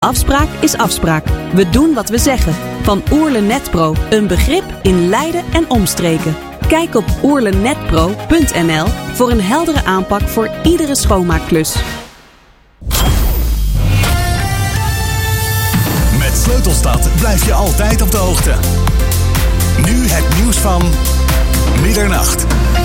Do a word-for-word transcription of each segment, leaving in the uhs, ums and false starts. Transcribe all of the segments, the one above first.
Afspraak is afspraak. We doen wat we zeggen. Van Oerle Netpro, een begrip in Leiden en omstreken. Kijk op oerlenetpro punt n l voor een heldere aanpak voor iedere schoonmaakklus. Met Sleutelstad blijf je altijd op de hoogte. Nu het nieuws van middernacht.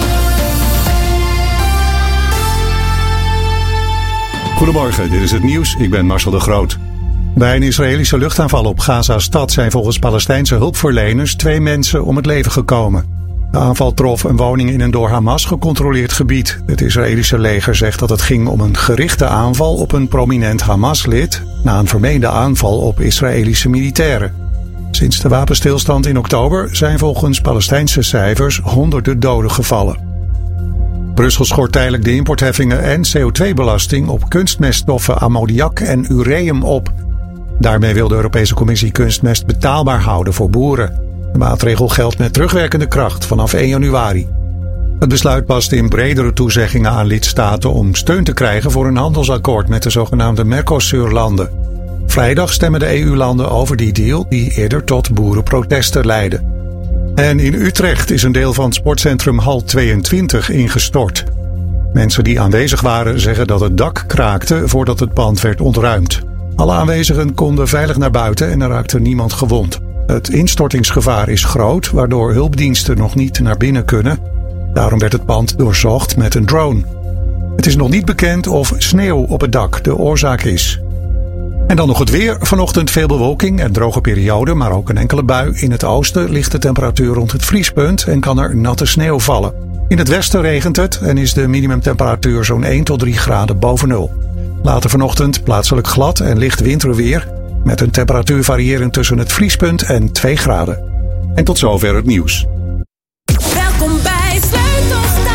Goedemorgen, dit is het nieuws. Ik ben Marcel de Groot. Bij een Israëlische luchtaanval op Gaza-stad zijn volgens Palestijnse hulpverleners twee mensen om het leven gekomen. De aanval trof een woning in een door Hamas gecontroleerd gebied. Het Israëlische leger zegt dat het ging om een gerichte aanval op een prominent Hamas-lid na een vermeende aanval op Israëlische militairen. Sinds de wapenstilstand in oktober zijn volgens Palestijnse cijfers honderden doden gevallen. Brussel schort tijdelijk de importheffingen en C O twee belasting op kunstmeststoffen ammoniak en ureum op. Daarmee wil de Europese Commissie kunstmest betaalbaar houden voor boeren. De maatregel geldt met terugwerkende kracht vanaf één januari. Het besluit past in bredere toezeggingen aan lidstaten om steun te krijgen voor een handelsakkoord met de zogenaamde Mercosur-landen. Vrijdag stemmen de E U-landen over die deal die eerder tot boerenprotesten leidde. En in Utrecht is een deel van het sportcentrum Hal tweeëntwintig ingestort. Mensen die aanwezig waren zeggen dat het dak kraakte voordat het pand werd ontruimd. Alle aanwezigen konden veilig naar buiten en er raakte niemand gewond. Het instortingsgevaar is groot, waardoor hulpdiensten nog niet naar binnen kunnen. Daarom werd het pand doorzocht met een drone. Het is nog niet bekend of sneeuw op het dak de oorzaak is. En dan nog het weer. Vanochtend veel bewolking en droge periode, maar ook een enkele bui. In het oosten ligt de temperatuur rond het vriespunt en kan er natte sneeuw vallen. In het westen regent het en is de minimumtemperatuur zo'n één tot drie graden boven nul. Later vanochtend plaatselijk glad en licht winterweer, met een temperatuur variërend tussen het vriespunt en twee graden. En tot zover het nieuws. Welkom bij Sleutelstad.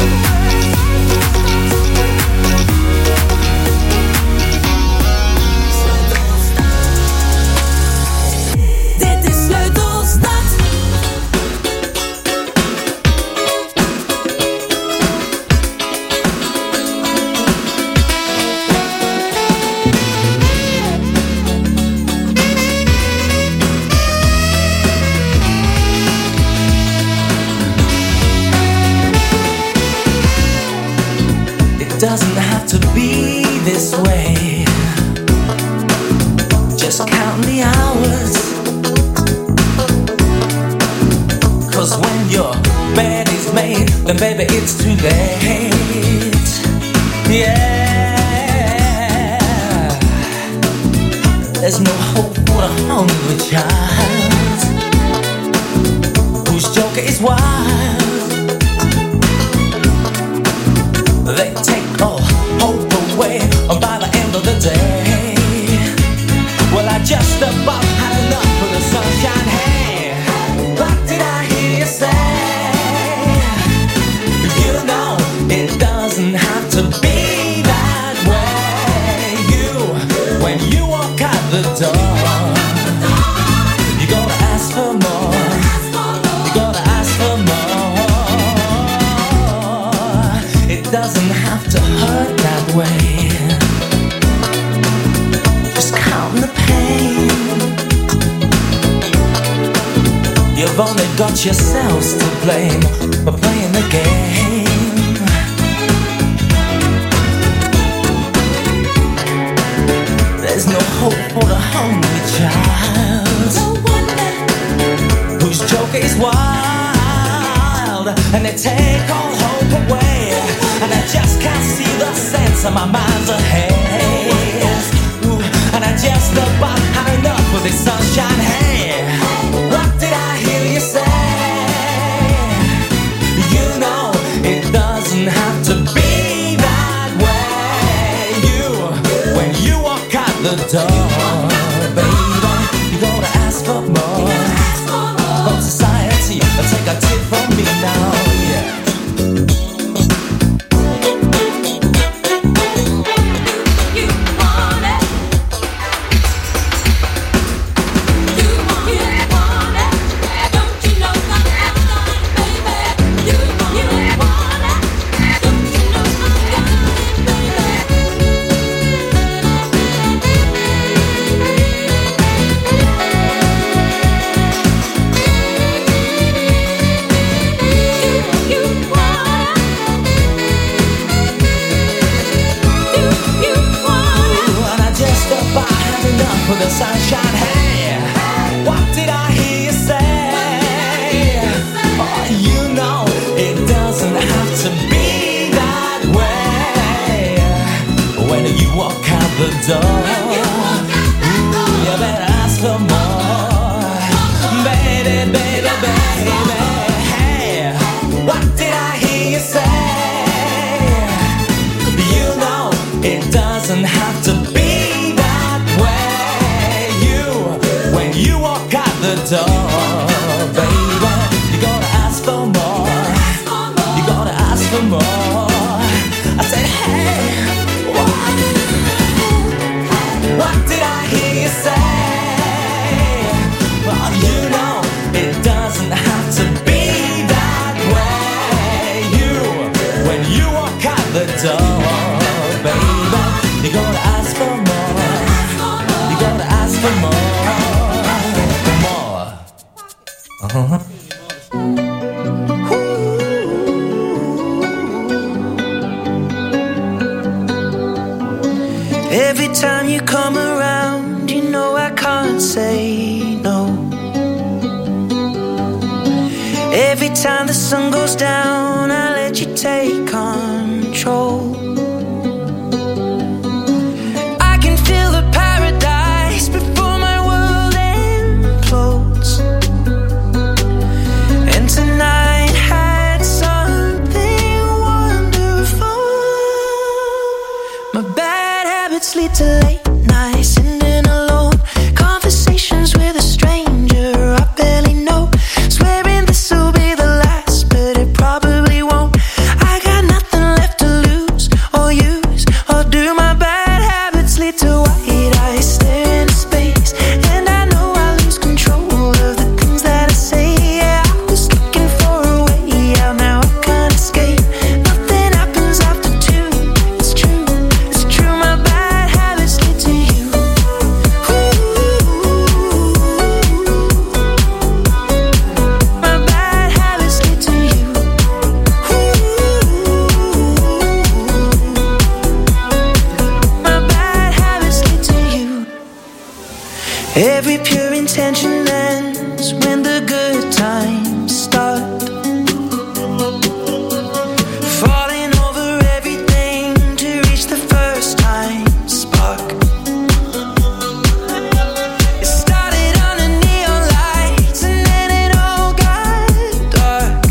Dit is Sleutelstad. Doesn't have to be this way. Just count the hours. 'Cause when your bed is made, then baby it's too late. Yeah. There's no hope for a hungry child whose joker is wild. They take all hope away by the end of the day. Well, I just about had enough of the sunshine. Hey, what did I hear you say? You know it doesn't have to be that way. You, when you walk out the door, you gotta ask for more. You gotta ask for more. It doesn't have to hurt that way. Just count the pain. You've only got yourselves to blame for playing the game. There's no hope for the hungry child, no wonder, whose joke is wild, and they take all hope away. And I just can't see the sense of my mind's ahead. Ooh, and I just about had enough of this sunshine. Hey, what did I hear you say? You know it doesn't have to be that way. You, when you walk out the door, baby, you gotta ask for more. From society, take a tip from me now, yeah. with the sunshine. Hey, what did I hear you say? Oh, you know it doesn't have to be that way. When you walk out the door, ooh, you better ask for more. Baby, baby, baby. Hey, what did I hear you say? You know it doesn't have to be that way. You, when you walk out the door, baby, you gotta ask for more. You gotta ask for more. I said, hey, what? What did I hear you say? Well, you know it doesn't have to be that way. You, when you walk out the door, baby, you gotta ask for more. You gotta ask for more. More. Uh-huh. Every time you come around, you know I can't say no. Every time the sun goes down, I let you take control. I can feel the paradise before my world implodes. And tonight had something wonderful. My bad habits lead to late nights, sitting alone, conversations with a stranger I barely know, swearing this will be the last, but it probably won't. I got nothing left to lose or use or do. My bad habits lead to white eyes staring into space, and I know I lose control of the things that I say. Yeah, I was looking for a way out, now I can't escape. Nothing happens after two. It's true, it's true. My bad habits lead to you. My bad habits lead to you. My bad habits lead to you. Every pure intention ends when the good times start. Falling over everything to reach the first time spark. It started under neon lights and then it all got dark.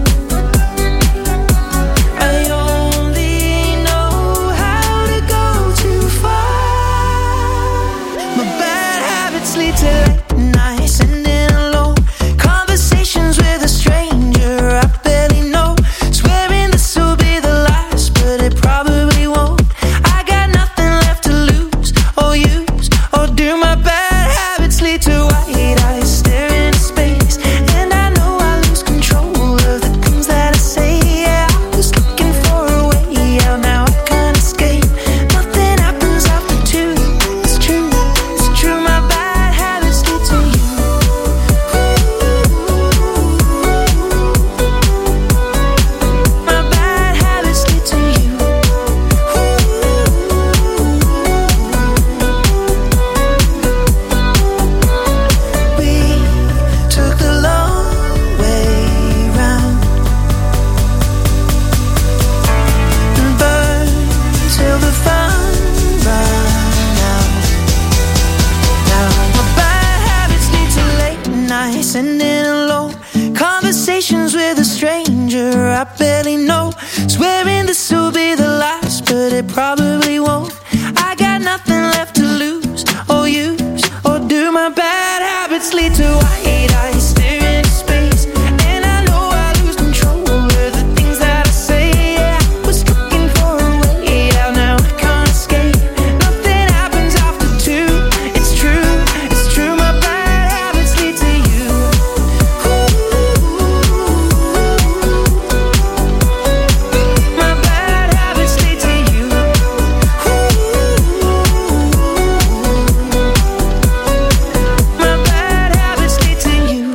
I only know how to go too far. My bad habits lead to late nights, sitting alone, conversations with a stranger I barely know, swearing this will be the last, but it probably won't. I got nothing left to lose or use or do. My bad habits lead to white eyes staring into space, and I know I lose control of the things that I say. Yeah, I was looking for a way out, now I can't escape. Nothing happens after two. It's true, it's true. My bad habits lead to you. My bad habits lead to you. We took the long way round and burned till the fun ran out. Now my bad habits lead to late nights, sitting alone, conversations with a stranger I barely know, swearing this will be the last, but it probably won't. I got nothing left to lose or use or do. My bad habits lead to white eyes staring into space, and I know I lose control of the things that I say. Yeah, I was looking for a way out, now I can't escape. Nothing happens after two. It's true, it's true. My bad habits lead to you. My bad habits lead to you. My bad habits lead to you.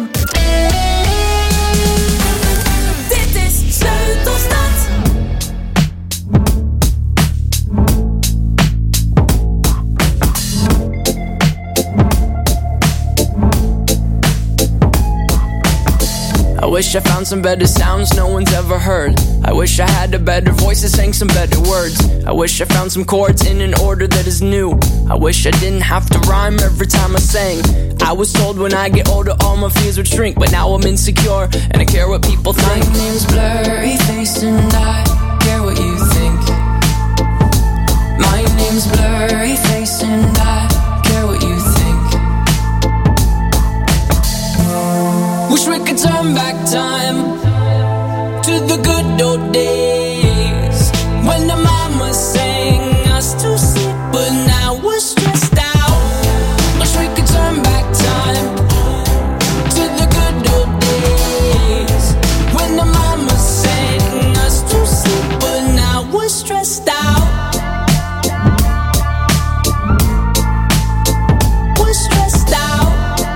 wish I found some better sounds no one's ever heard. I wish I had a better voice that sang some better words. I wish I found some chords in an order that is new. I wish I didn't have to rhyme every time I sang. I was told when I get older all my fears would shrink, but now I'm insecure and I care what people think. My name's Blurry Face and I care what you think. My name's Blurry Face and I care what you think. Wish we could turn back time to the good old days when the mama sang us to sleep, but now we're stressed out. Wish we could turn back time to the good old days when the mama sang us to sleep, but now we're stressed out. We're stressed out.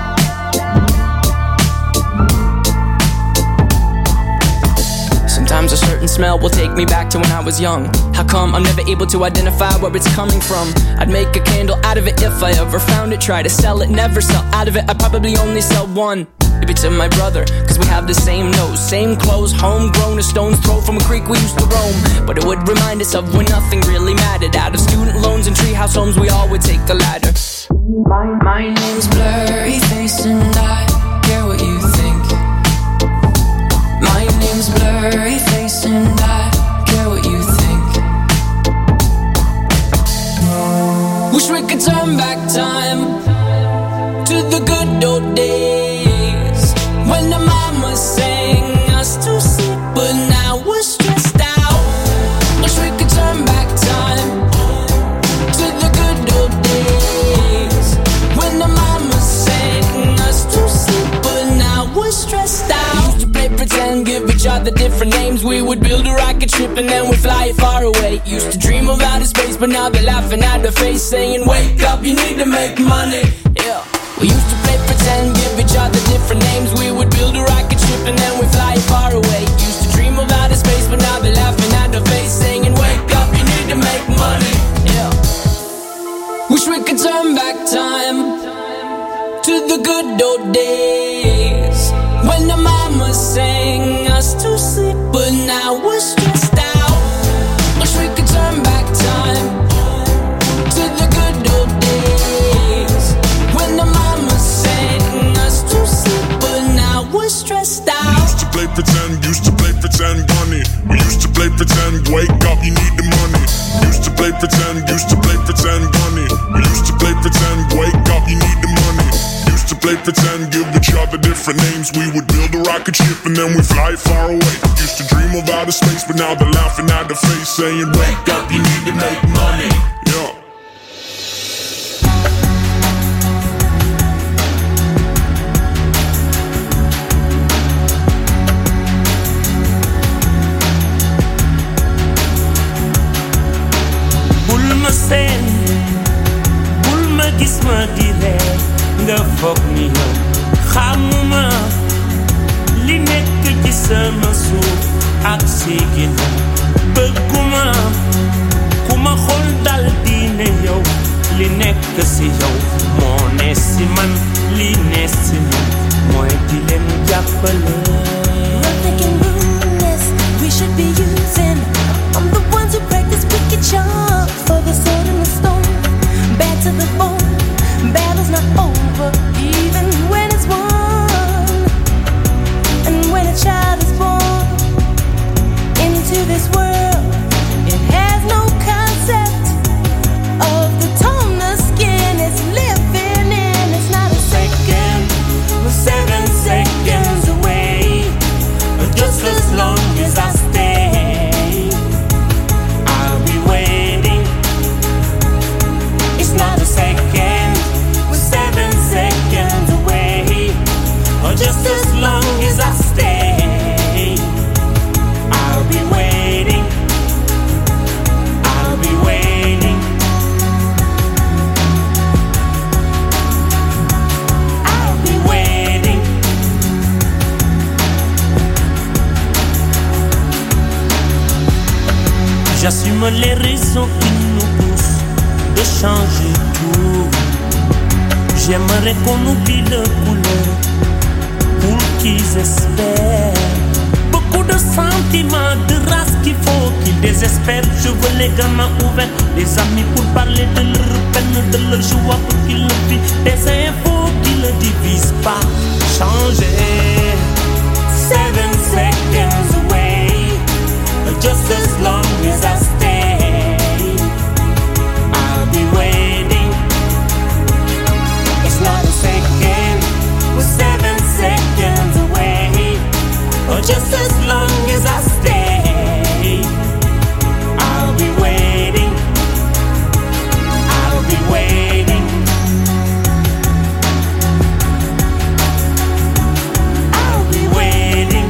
Sometimes a certain smell will take me back to when I was young. How come I'm never able to identify where it's coming from? I'd make a candle out of it if I ever found it. Try to sell it, never sell out of it. I'd probably only sell one. Maybe to my brother, cause we have the same nose, same clothes, homegrown, a stone's throw from a creek we used to roam. But it would remind us of when nothing really mattered. Out of student loans and treehouse homes, we all would take the ladder. My, my name's Blurry Face and I care what you think. My name's Blurry Face and I care what you think. Wish we could turn back time to the good old days when the mama sang us to sleep, but now we're stressed out. Wish we could turn back time to the good old days when the mama sang us to sleep, but now we're stressed out. Used to play pretend, give each other different names. We would build a rocket ship and then we'd fly it far away. Used to dream of outer space, but now they're laughing at the face, saying, wake up, you need to make money. Yeah. We used to play pretend, give each other different names. We would build a rocket ship and then we'd fly it far away. Used to dream of outer space, but now they're laughing at the face, saying, wake up, you need to make money. Yeah. Wish we could turn back time to the good old days when the mama sang us to sleep, but now we're stressed out. Wish we could turn back time to the good old days when the mama sang us to sleep, but now we're stressed out. We used to play pretend, used to play pretend, bunny. We used to play pretend, wake up, you need the money. Used to play pretend, used to play pretend, bunny. We used to play pretend, wake up, you need the money. Used to play pretend, give each other different names. We would build a rocket ship and then we fly far away. Used to dream of outer space, but now they're laughing at the face, saying, wake up, you need to make money. Yeah. Seen bul ma gis ma di ree nga foog ni yow xamuma li nekk ci sama suuf ak si ginnaaw bëgguma ku ma xool dal di ne yow li nekk si yow moo ne si man li ne si man mooy di leen jàppale. We're thinking ruthless, we should be using. I'm the ones who practice wicked charms for the sword and the stone. Bad to the bone, battle's not over, even when it's won. And when a child is born into this world, it has no concept of the tone the skin is living in. It's not a second, we're seven seconds away, just as long as I stay. Not a second, we're seven seconds away, or just as long as I stay. I'll be waiting, I'll be waiting, I'll be waiting. J'assume les raisons qui nous poussent de changer tout. J'aimerais qu'on oublie le couleur pour qu'ils espèrent. Sentiment de race qu'il faut qu'ils désespèrent. Je veux les gamins ouverts, des amis pour parler de leur peine, de leur joie pour qu'ils le vivent. Des infos qui ne divisent pas. Changer. Seven seconds away, just as long as I stay, I'll be waiting. It's not a second, we're seven seconds away, or just as long as I stay, I'll be waiting, I'll be waiting. I'll be waiting.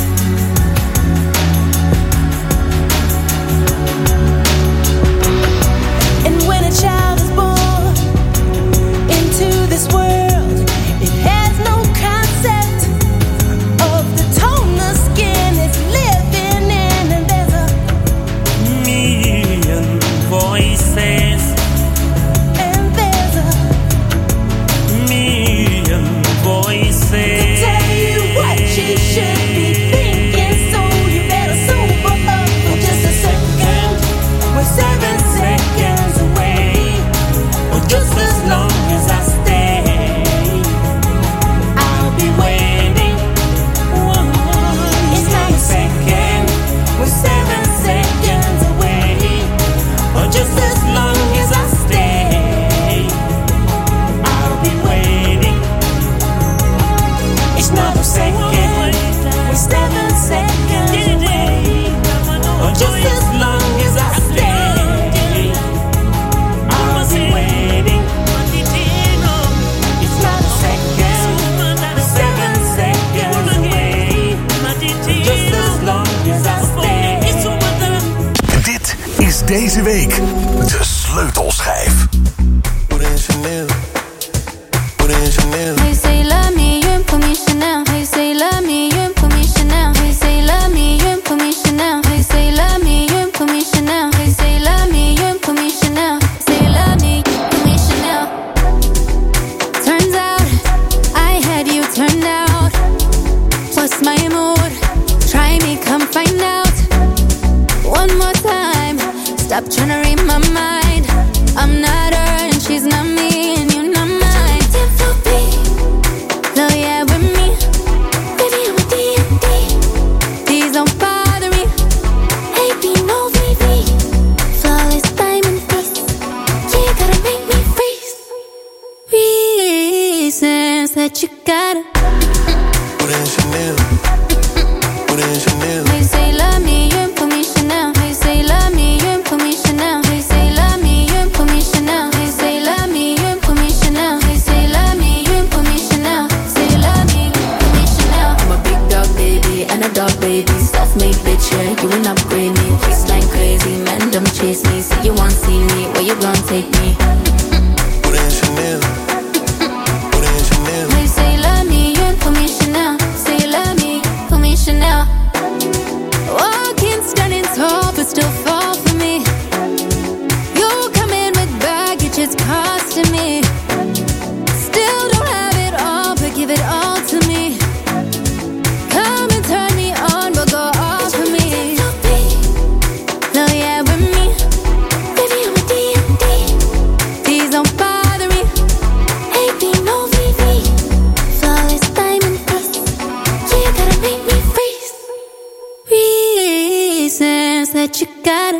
And when a child is born into this world, it has no concept of the tone the skin is living in. And there's a million voices, and there's a million voices. to tell you what you should be thinking. So you better sober up for just a second. We're seven seconds away, Or just as long as I stay, I'll be waiting. It's not a second. We're seven seconds away, or just as long as I stay, I'll be waiting. It's not a second. We're seven seconds away, or just as long as I stay, I'll be waiting. it's not a second. We're seven seconds away, just as long as I stay. Dit is deze week de sleutelschijf. Hey, say love me, you ain't for me Chanel. Hey, say love me, you ain't for me Chanel. Hey, say love me, you ain't for me Chanel. Hey, say love me, you ain't for me Chanel. Hey, say love me, you ain't for me Chanel. Say love me, for me Chanel. Turns out I had you turned out. Plus my mood, try me, come find out. One more time, stop trying to read my mind. I'm not her and she's not me, and you're not mine. No, yeah, with me, baby, I'm a D and D. Please don't bother me. Hey, be no V V. Flawless diamond face. Yeah, you gotta make me freeze. Reasons that you gotta. Hey, say love me, you ain't for me Chanel. Hey, say love me, you ain't for me Chanel. Hey, say love me, you ain't for me Chanel. Hey, say love me, you ain't for me Chanel. Hey, say love me, you ain't for me Chanel. Say love me, for me Chanel. I'm a big dog baby and a dog baby. Self-made bitch, yeah, you ain't upgrade me. Waistline crazy, man, don't chase me. Say you want see me, where you gon' take me? Hey, say love me, you ain't for me Chanel. Say love me, for me Chanel. Walking, standing tall, but still fall for me. You come in with baggage, it's costing me. Still don't have it all, but give it all to me. Come and turn me on, but go off for me. No, yeah, with me, baby, I'm a D and D. Please don't bother me. Hey, be no V V. Flawless diamond face. Yeah, you gotta make me freeze. Reasons that you gotta.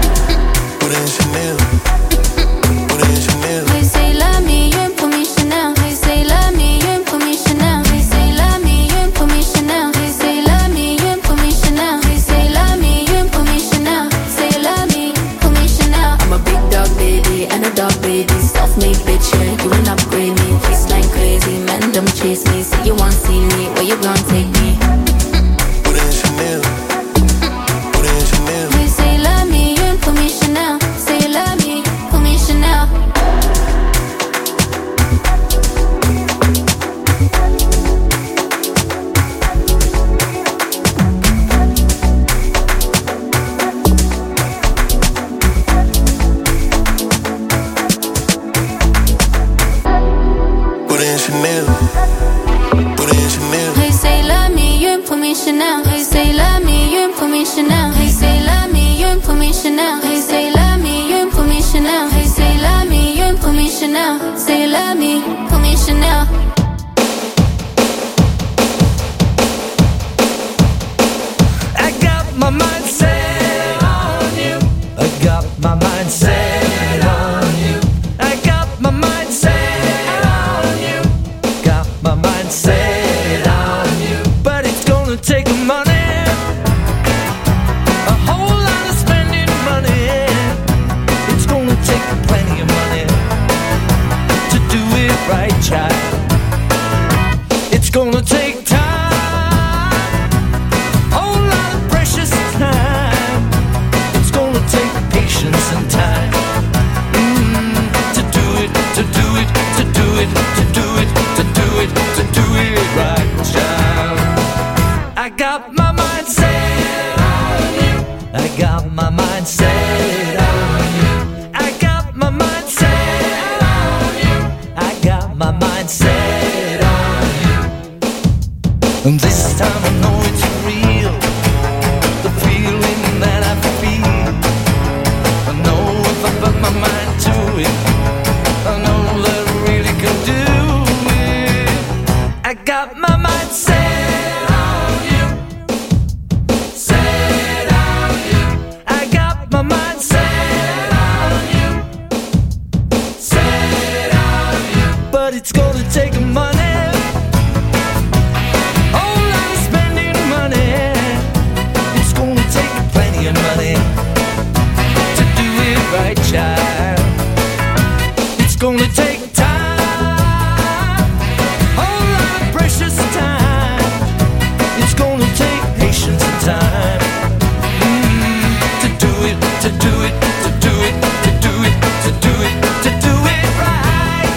Hey, say love me, you ain't for me Chanel. Hey, say love me, you ain't for me Chanel. Hey, say love me, you ain't for me Chanel. Hey, say love me, you ain't for me Chanel. Hey, say love me, you ain't for me Chanel. Say love me, for me Chanel. I'm a big dog baby and a dog baby. Self-made bitch, yeah, you ain't upgrade me. Waistline crazy, man, don't chase me. Say you want see me, where you gon' take me? Hey, say love me, you ain't for me Chanel. Say love me, for me Chanel. Hey, say love me, you ain't for me Chanel. Hey, say love me, you Chanel. Hey, say love me, you ain't pour me Chanel. Hey, say love me, you ain't pour me Chanel. Hey, say love me, you ain't pour me Chanel. Say love me, pour me Chanel. I got my mind set on you. I got my mind set on you. I got my mind set on you. Got my mind set on you. But it's gonna take money, a whole lot of spending money. It's gonna take plenty of money to do it right, child. It's gonna take time, whole lot of precious time. It's gonna take patience and time mm, to do it, to do it, to do it, to do it, to do it, to do it right, child. I got my mind set on you. I got my mind set on you. I got my mind set on you. I got my mind set on you. And this time I know it's real, the feeling that I feel. I know if I put my mind to it, I know that I really can do it. I got my mind set on you, set on you. I got my mind set on you, set on you. But it's gonna take money, whole lot of spending money. It's gonna take plenty of money to do it right, child. It's gonna take time, whole lot of precious time. It's gonna take patience and time mm, to do it, to do it, to do it, to do it, to do it, to do it right.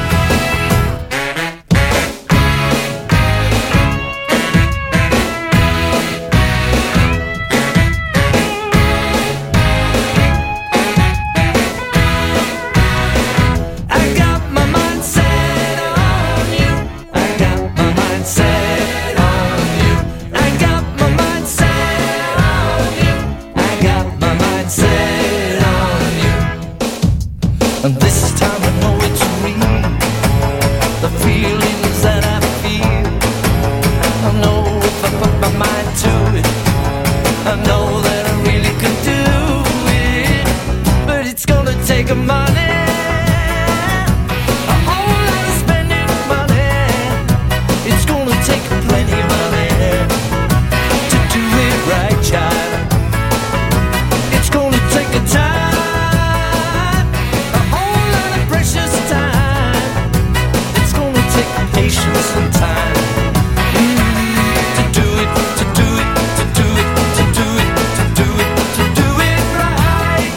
I got my mind set on you. I got my mind set on you. I got my mind set on you. I got my mind set on you. And this time I know it's real, the feelings that I feel. I know if I put my mind to it, I know that I really can do it. But it's gonna take a money, a whole lot of spending money. It's gonna take plenty of money to do it right, child. It's gonna take a time, a whole lot of precious time. It's gonna take patience and time mm, to do it, to do it, to do it, to do it, to do it, to do it right.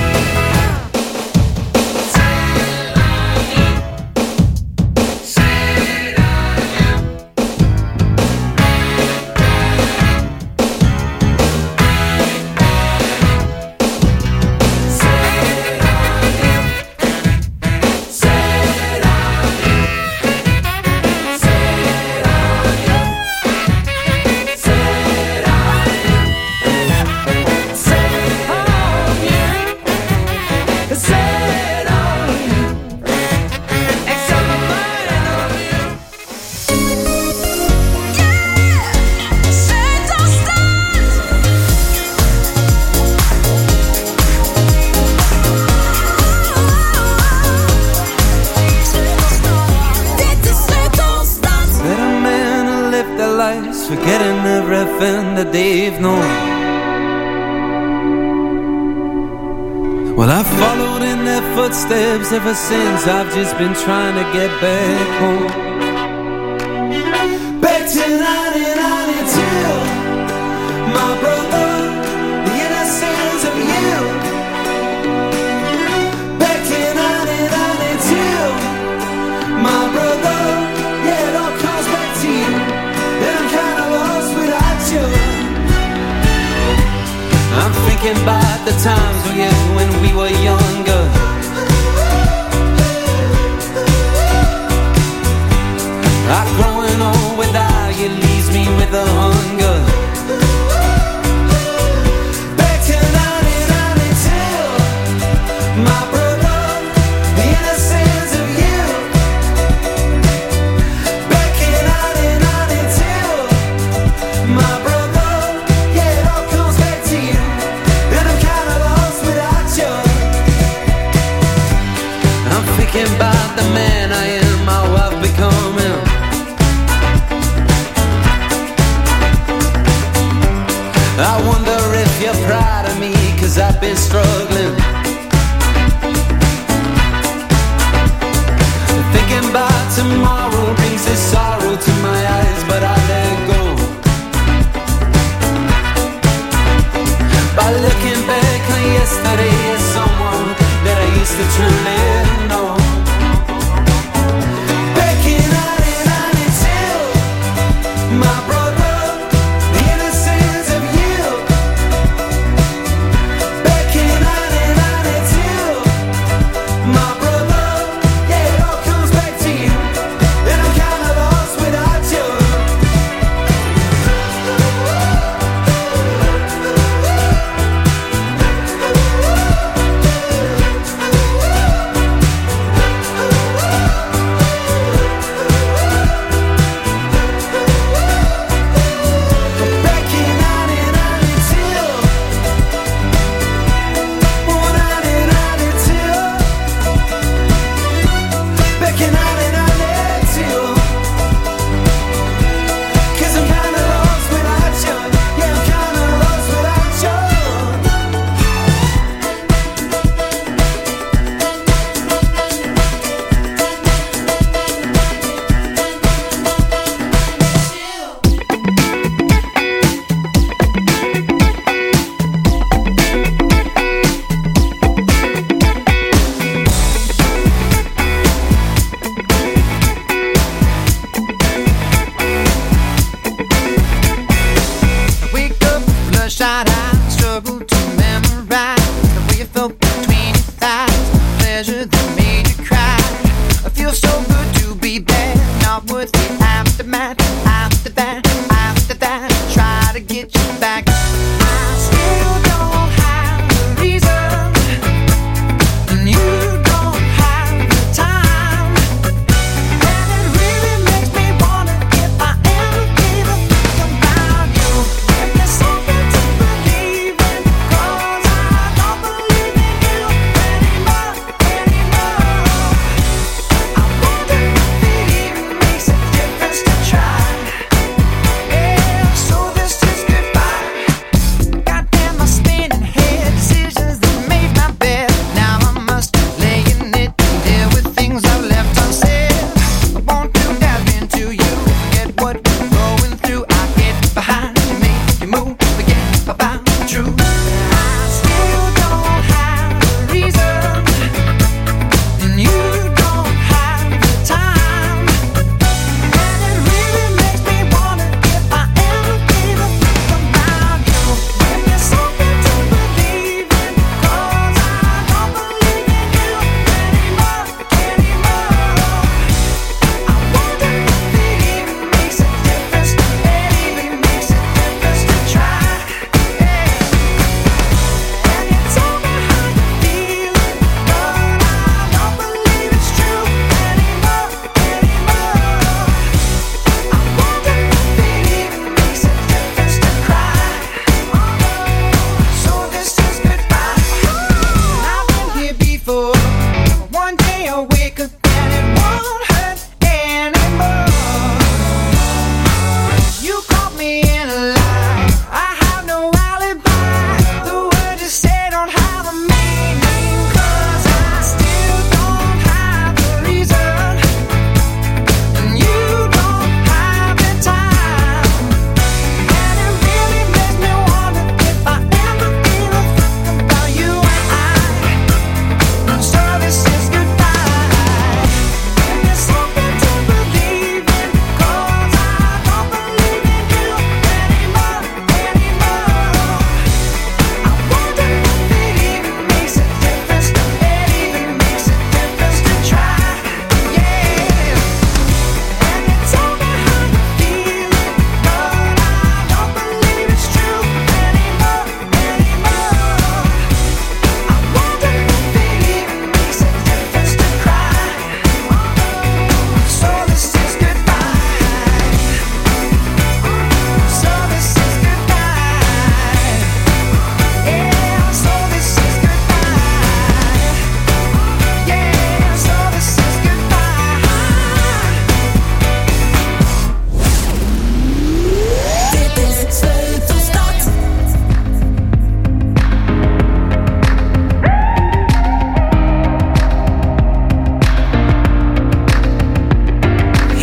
Forgetting everything that they've known. Well, I've followed in their footsteps ever since. I've just been trying to get back home. Back to nineteen ninety-two, my brother, the innocence of you. Back to nineteen ninety-two, my brother, yeah, it all comes back to you. And I'm kind of lost without you. I'm thinking about the times, oh yeah, when we were younger. I'm growing old without you leaves me with a hunger.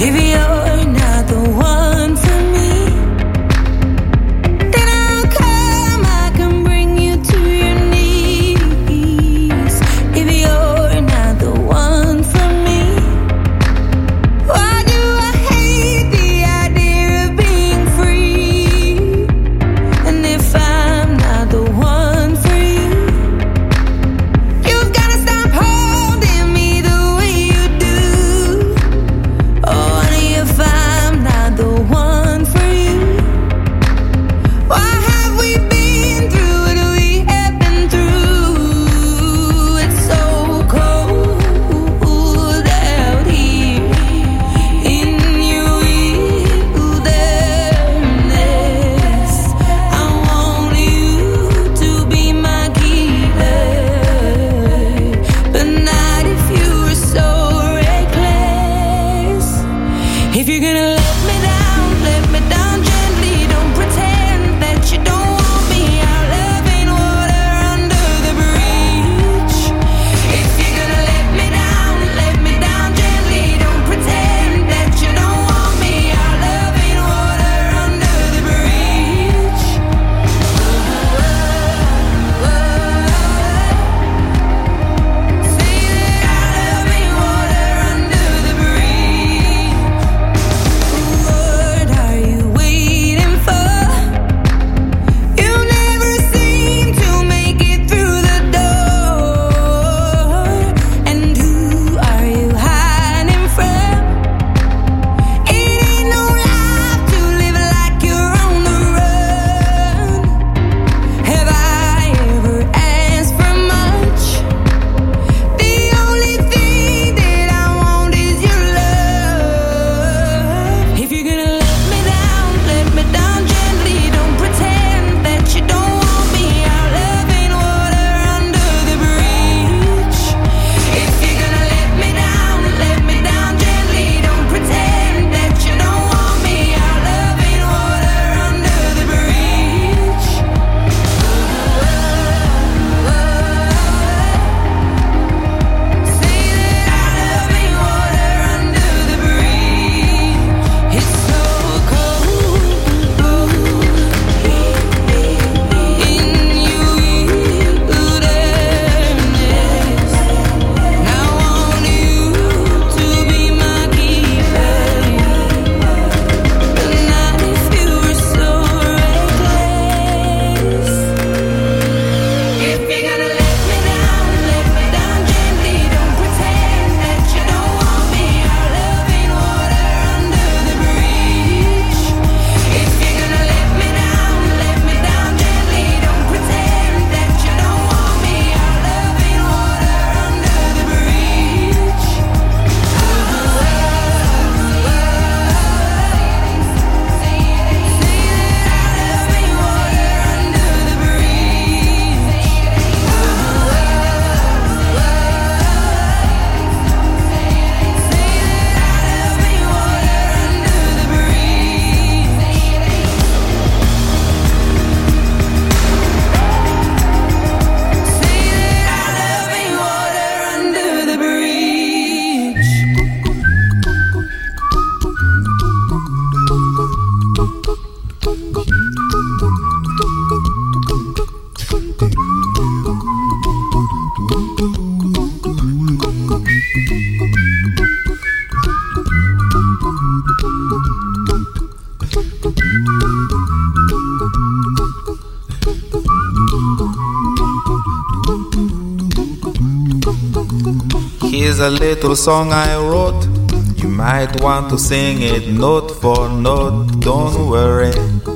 Here's a little song I wrote. You might want to sing it note for note. Don't worry,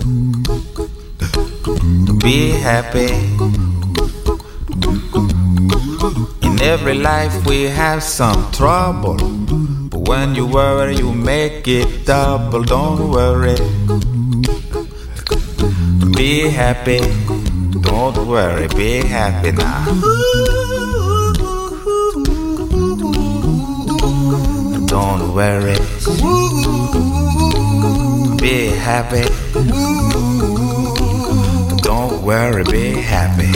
be happy. In every life we have some trouble, but when you worry you make it double. Don't worry, be happy. Don't worry, be happy now. Don't worry, be happy. Don't worry, be happy.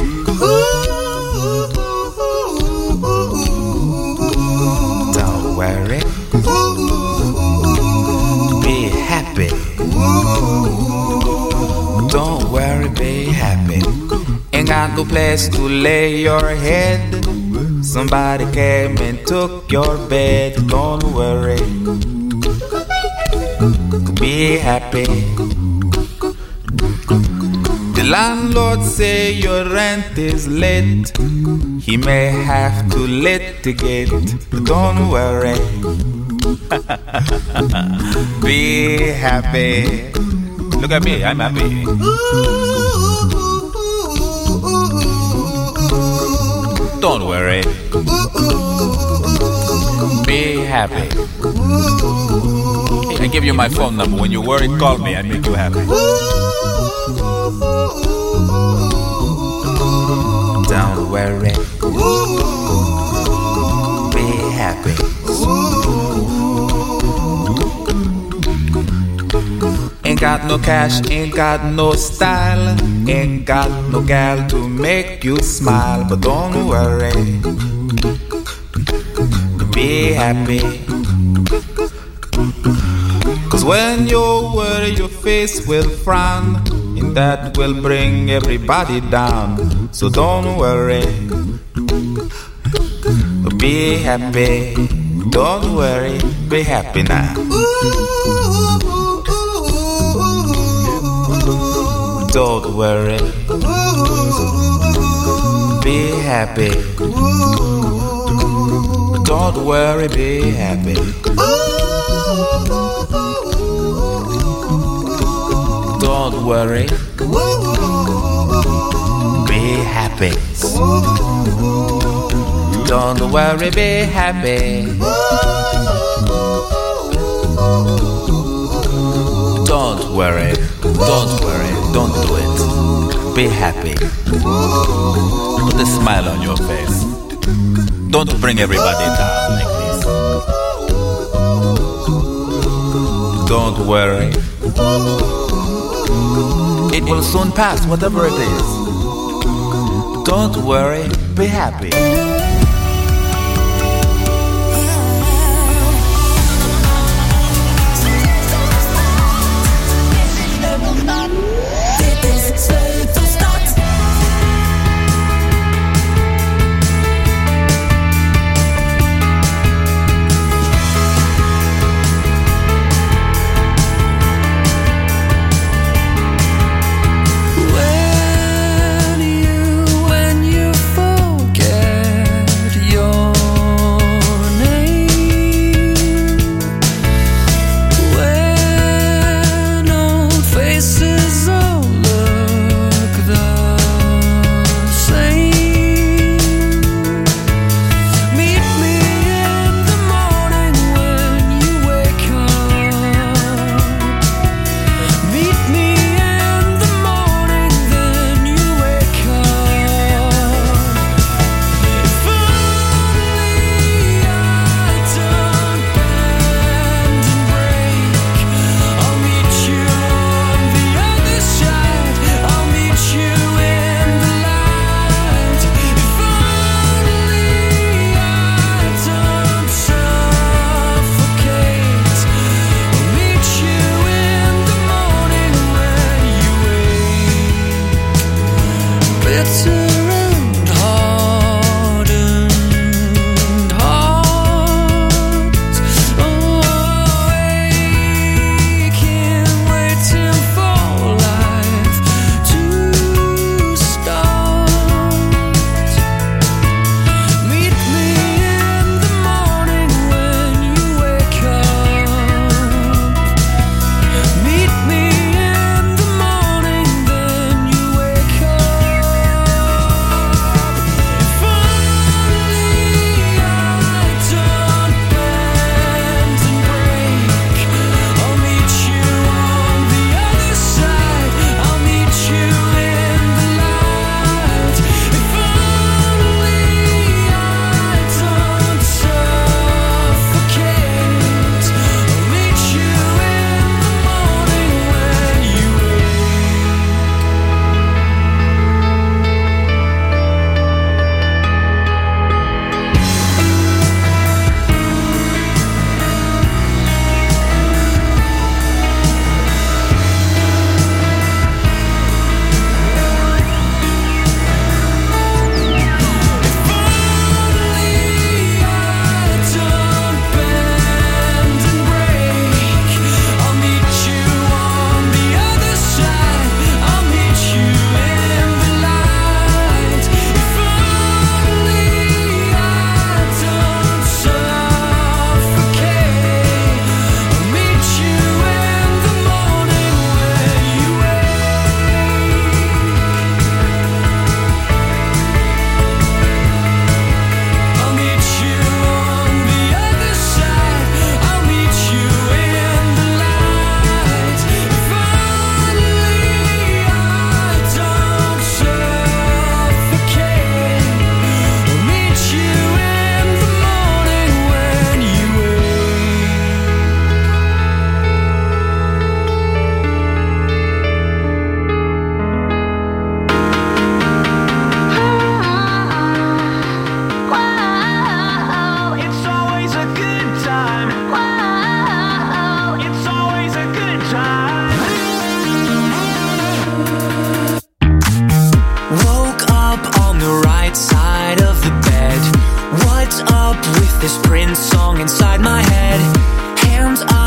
Don't worry, happy. Don't worry, be happy. Ain't got no place to lay your head. Somebody came and took your bed. Don't worry, be happy. The landlord say your rent is late. He may have to litigate. Don't worry, be happy. Look at me, I'm happy. Don't worry, be happy. I give you my phone number. When you worry, call me. I make you happy. Don't worry, be happy. Ain't got no cash, ain't got no style, ain't got no gal to make you smile. But don't worry, be happy. Cause when you worry, your face will frown, and that will bring everybody down. So don't worry, be happy. Don't worry, be happy now. Don't worry, be happy. Don't worry, be happy. Don't worry, be happy. Don't worry, be happy. Don't worry, don't worry, don't do it. Be happy. Put a smile on your face. Don't bring everybody down like this. Don't worry. It will soon pass, whatever it is. Don't worry, be happy. When you, when you forget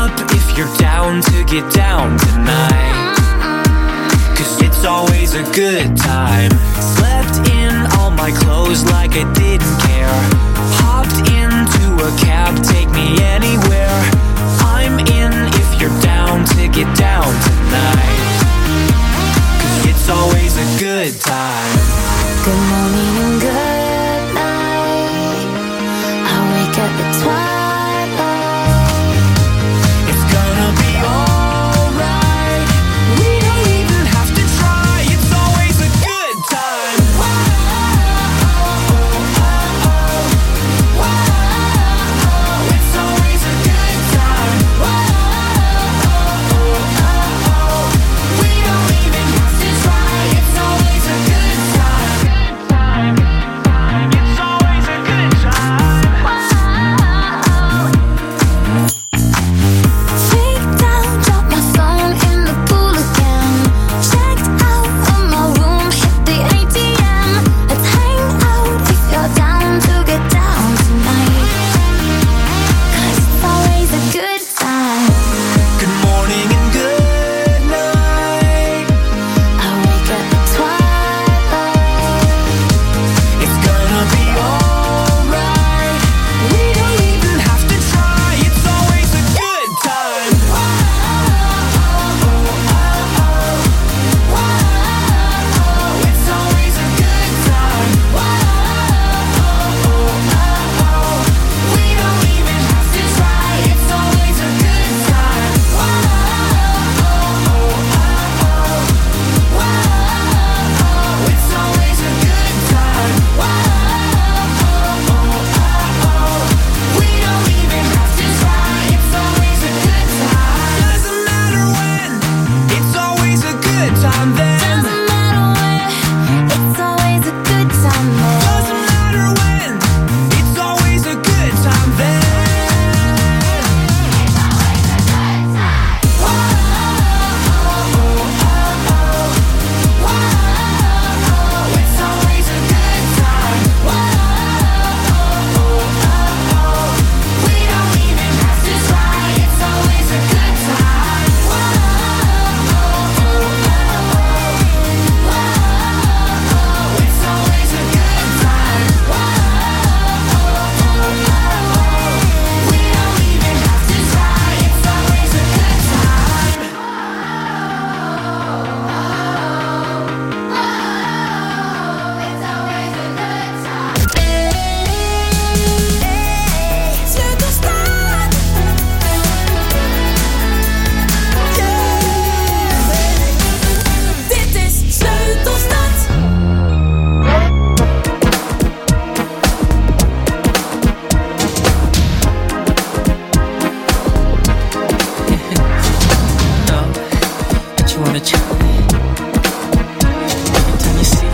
up if you're down to get down tonight. Cause it's always a good time. Slept in all my clothes like I didn't care. Hopped into a cab, take me anywhere. I'm in if you're down to get down tonight. Cause it's always a good time. Good morning and good night. I wake up at twilight. It's gonna be alright. We don't even have to try. It's always a good time. It's always a good time. We don't even have to try. It's always a good time. It's always a good time. Freaked out, dropped my phone in the pool again. Checked out of my room, hit the A T M. Let's hang out if you're down to get down tonight. Cause it's always a good time. Good morning and good night. I wake up at twilight. It's gonna be alright. We don't even have to try. It's always a good time. It's always a good time. We don't even have to try. It's always a good time. It's always a good time. We don't even have to try. It's always a good time. Doesn't matter when. It's always a good time then. Doesn't matter where, it's always a good time there. Doesn't matter when. It's always a good time then. It's always a good time. We don't even have to try. It's always a good time. It's always a good time. We don't even have to try. It's always a good time. It's always a good time. Sleutelstad. Dit is Sleutelstad. No, but you wanna try. Every time you see.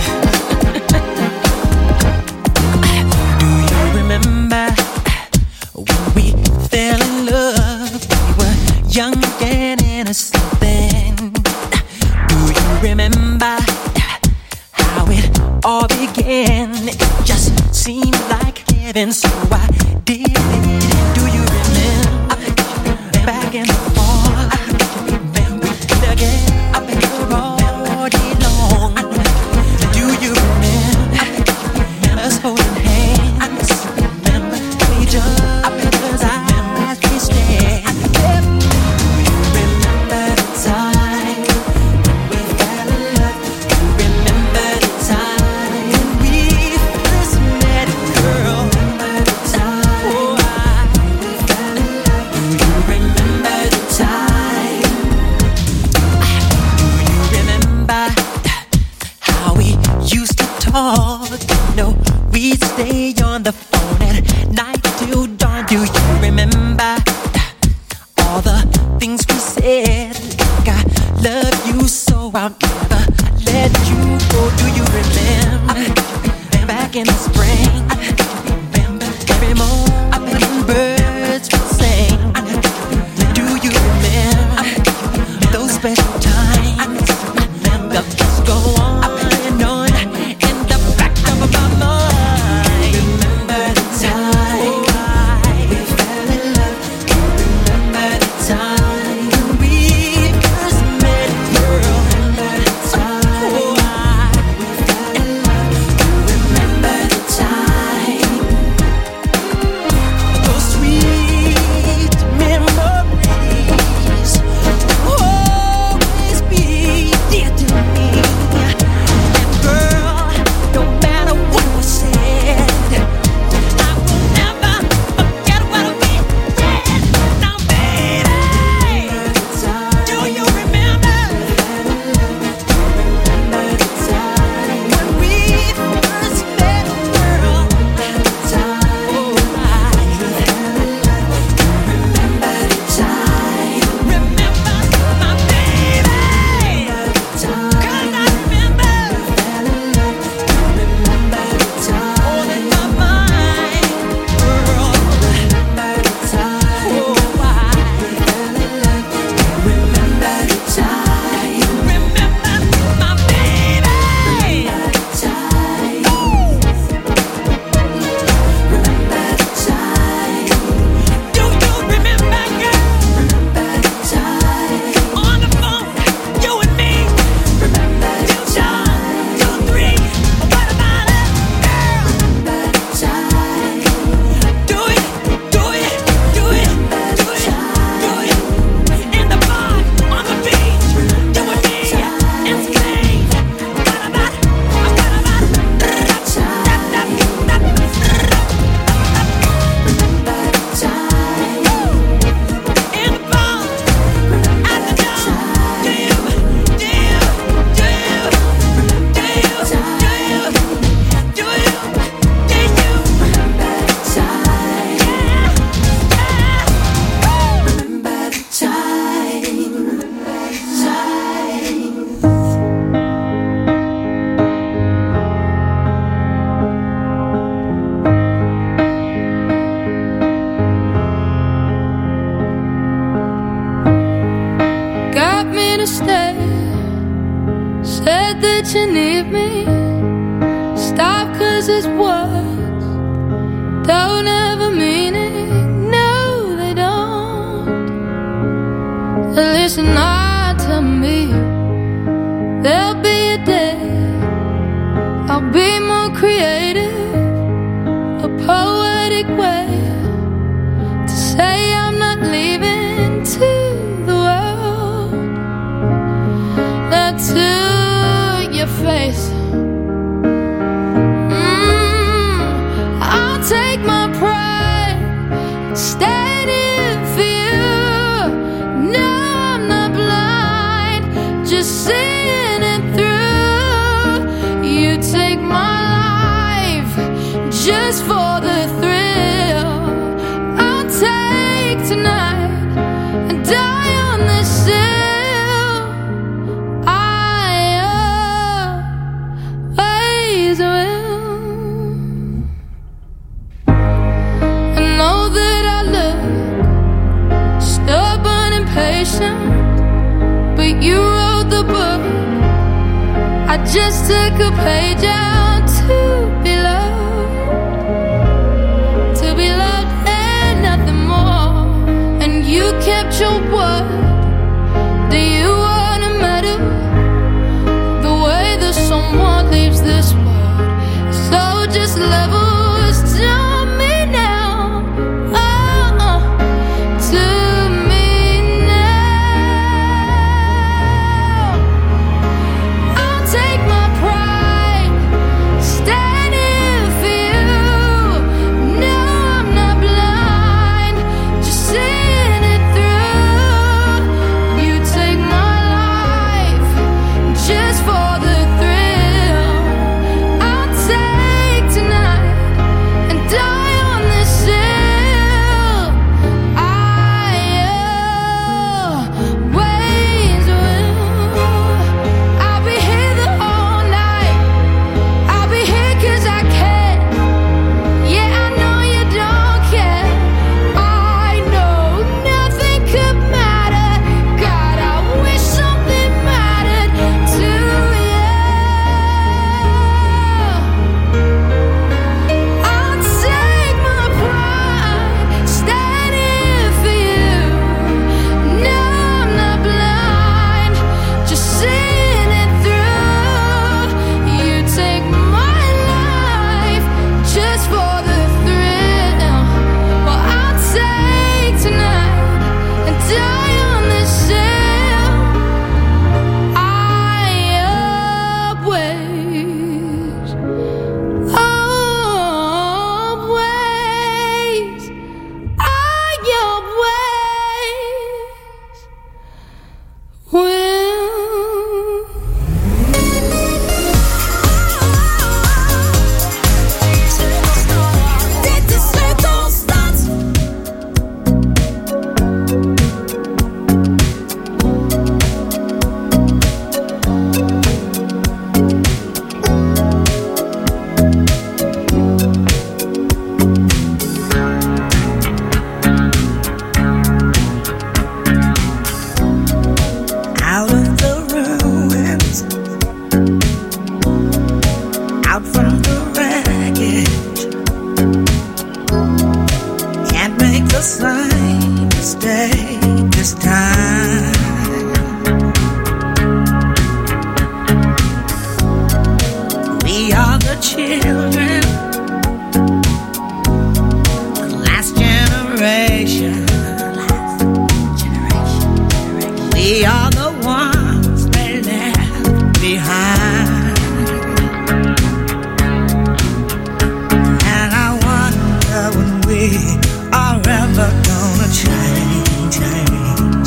Do you remember when we fell in love? We were young and innocent then. Do you remember how it all began? It just seemed like heaven, so I did it. Do you remember back in the fall? We did again all day long. Do you remember us holding hands? Remember each other's eyes we stared. Do you remember the time we fell in love? Do you remember the time we first met, girl? Remember the time, oh, I, we fell in love. Do you remember the time? Do you remember how we used to talk? You know, we'd stay on the phone at night till dawn. Do you remember all the things we said? Like I love you so I'll never let you go. Do you remember back in the spring? Every morning birds would sing. Do you remember those special times? The thoughts go on and on in the back of my mind. Remember the time we fell in love. Remember the time. to stay. Said that you need me. Stop, cause it's words don't ever mean it. No, they don't. Listen, I tell me there'll be a day I'll be more creative, a poetic way to say I'm not leaving to the world. Now to your face, mm, I'll take my pride standing for you. No, I'm not blind, just seeing it through. You take my life just for the thrill. I'll take tonight and die on this hill. I always will. I know that I look stubborn and patient, but you wrote the book. I just took a page out to be loved, to be loved and nothing more. And you kept your word. Do you wanna matter the way that someone leaves this world? So just levels to me now, oh, oh, to me now. I'll take my pride standing for you. No, I'm not blind, just seeing it through. You take my life just for the thrill. I'll take tonight and die on this hill. I always will. I'll be here the whole night. I'll be here 'cause I can. Yeah, I know you don't care. I know nothing could matter. God, I wish something mattered to you. I'll take my pride standing for you. No, I'm not blind, just seeing it through. You take my life just for the thrill. Well, I'll take tonight and die on this hill. I always, always, I always will. Dit is Sleutelstad. Out of the ruins, out from the wreckage. Can't make the same mistake this time. We are the children, the last generation. We are the ones they left behind. And I wonder when we are ever gonna change, change.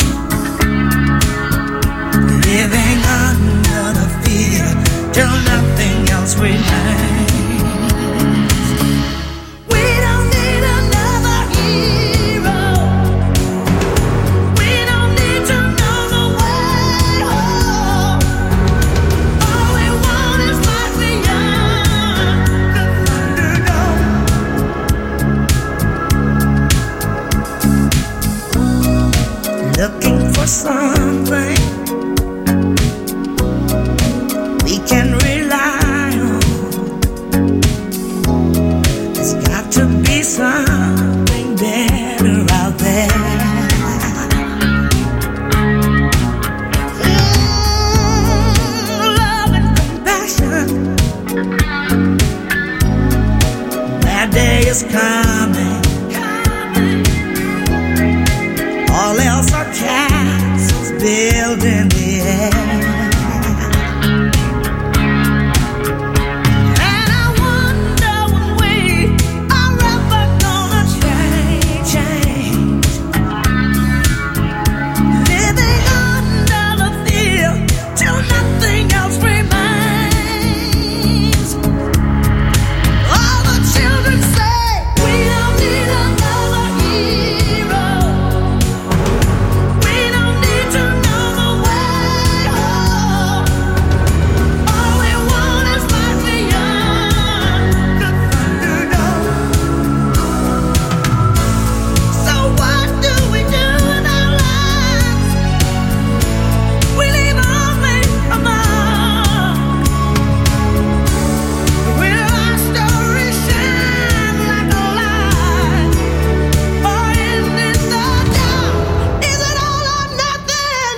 Living under the fear till nothing else remains. We don't need another hero. We don't need to know the way home. All we want is life beyond the Thunderdome. Looking for something can rely on. There's got to be something better out there. Day is coming. All else are castles built in the air. And I wonder when we are ever gonna change, change. Living under the fear till nothing else remains. Children say we don't need another hero. We don't need to know the way home. All we want is life beyond the Thunderdome. So what do we do in our lives? We leave only a mark. Will our story shine like a light, or end in the dark? Is it all or nothing?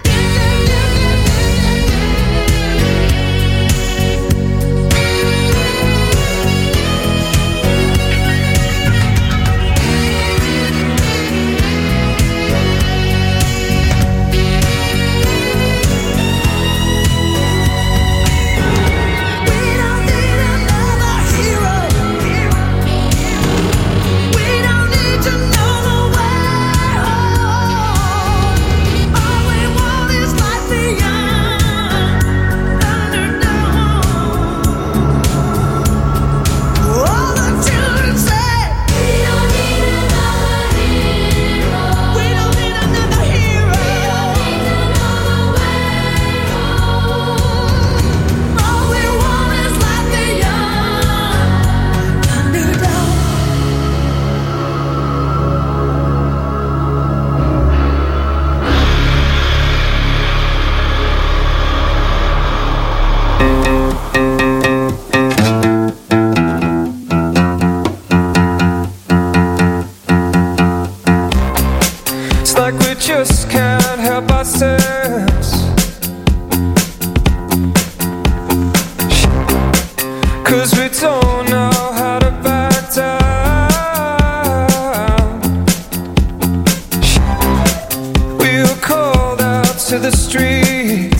We don't need another hero. We don't need to know the way home. All we want is life beyond Thunderdome. All the children say we don't need another hero. We don't need another hero. We don't need to know the way home. All we want is life beyond Thunderdome. It's like we just can't help ourselves. 'Cause we don't know how to back down. We were called out to the street.